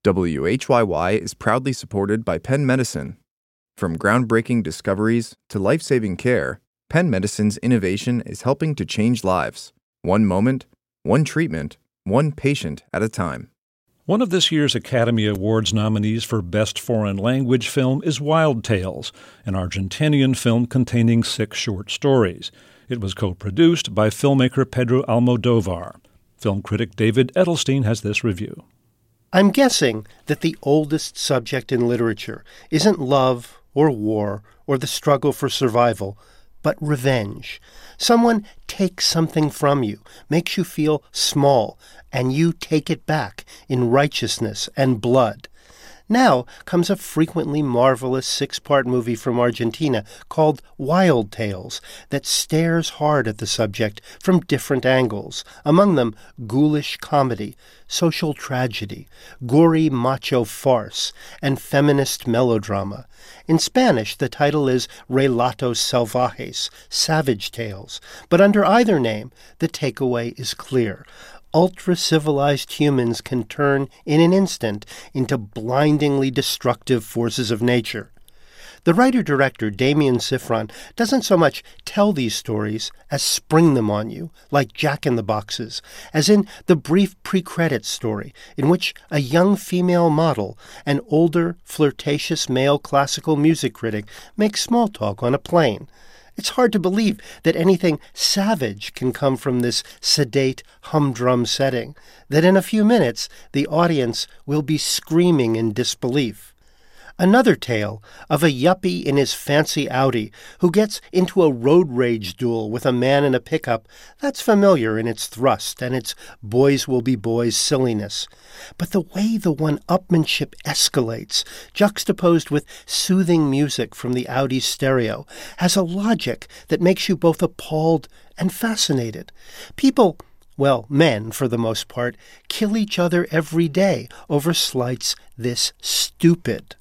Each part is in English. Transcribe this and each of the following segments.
WHYY is proudly supported by Penn Medicine. From groundbreaking discoveries to life-saving care, Penn Medicine's innovation is helping to change lives. One moment, one treatment, one patient at a time. One of this year's Academy Awards nominees for Best Foreign Language Film is Wild Tales, an Argentinian film containing 6 short stories. It was co-produced by filmmaker Pedro Almodovar. Film critic David Edelstein has this review. I'm guessing that the oldest subject in literature isn't love or war or the struggle for survival, but revenge. Someone takes something from you, makes you feel small, and you take it back in righteousness and blood. Now comes a frequently marvelous 6-part movie from Argentina called Wild Tales that stares hard at the subject from different angles, among them ghoulish comedy, social tragedy, gory macho farce, and feminist melodrama. In Spanish, the title is Relatos Salvajes, Savage Tales, but under either name, the takeaway is clear. Ultra-civilized humans can turn in an instant into blindingly destructive forces of nature. The writer-director Damien Sifron doesn't so much tell these stories as spring them on you, like Jack-in-the-Boxes, as in the brief pre-credits story in which a young female model, an older, flirtatious male classical music critic, makes small talk on a plane. It's hard to believe that anything savage can come from this sedate, humdrum setting, that in a few minutes the audience will be screaming in disbelief. Another tale of a yuppie in his fancy Audi who gets into a road rage duel with a man in a pickup, that's familiar in its thrust and its boys will be boys silliness. But the way the one-upmanship escalates, juxtaposed with soothing music from the Audi's stereo, has a logic that makes you both appalled and fascinated. People, well, men for the most part, kill each other every day over slights this stupid.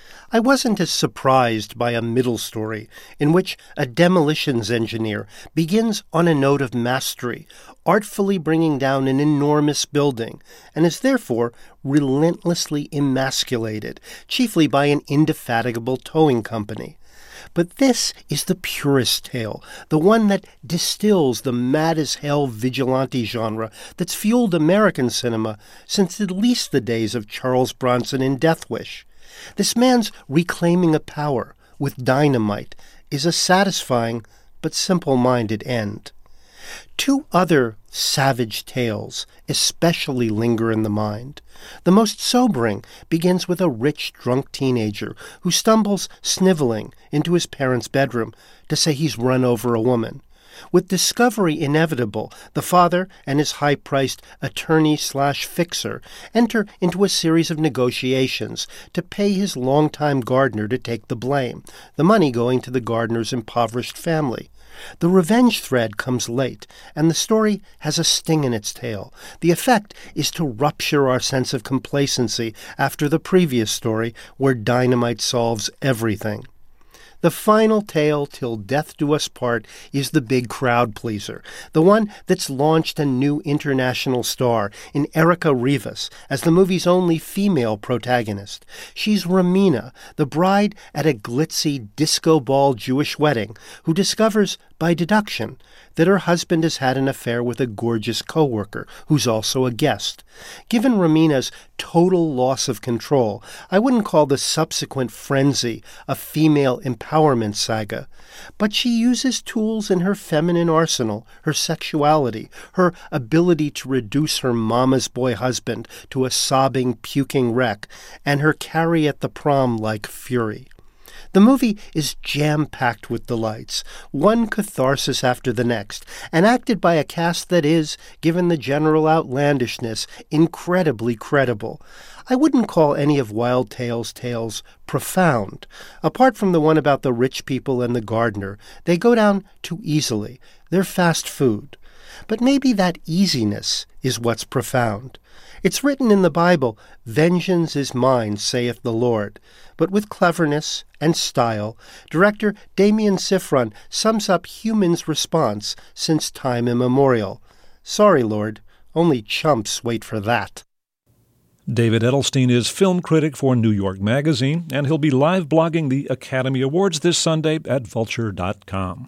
I wasn't as surprised by a middle story in which a demolitions engineer begins on a note of mastery, artfully bringing down an enormous building, and is therefore relentlessly emasculated, chiefly by an indefatigable towing company. But this is the purest tale, the one that distills the mad-as-hell vigilante genre that's fueled American cinema since at least the days of Charles Bronson in Death Wish. This man's reclaiming of power with dynamite is a satisfying but simple-minded end. 2 other savage tales especially linger in the mind. The most sobering begins with a rich, drunk teenager who stumbles sniveling into his parents' bedroom to say he's run over a woman. With discovery inevitable, the father and his high-priced attorney/fixer enter into a series of negotiations to pay his longtime gardener to take the blame, the money going to the gardener's impoverished family. The revenge thread comes late, and the story has a sting in its tail. The effect is to rupture our sense of complacency after the previous story where dynamite solves everything. The final tale, Till Death Do Us Part, is the big crowd pleaser, the one that's launched a new international star in Erica Rivas as the movie's only female protagonist. She's Romina, the bride at a glitzy disco ball Jewish wedding, who discovers, by deduction, that her husband has had an affair with a gorgeous co-worker who's also a guest. Given Romina's total loss of control, I wouldn't call the subsequent frenzy a female empowerment saga, but she uses tools in her feminine arsenal, her sexuality, her ability to reduce her mama's boy husband to a sobbing, puking wreck, and her carry at the prom-like fury. The movie is jam-packed with delights, one catharsis after the next, and acted by a cast that is, given the general outlandishness, incredibly credible. I wouldn't call any of Wild Tales' tales profound. Apart from the one about the rich people and the gardener, they go down too easily. They're fast food. But maybe that easiness is what's profound. It's written in the Bible, "Vengeance is mine, saith the Lord." But with cleverness and style, director Damien Sifron sums up humans' response since time immemorial. Sorry, Lord, only chumps wait for that. David Edelstein is film critic for New York Magazine, and he'll be live blogging the Academy Awards this Sunday at Vulture.com.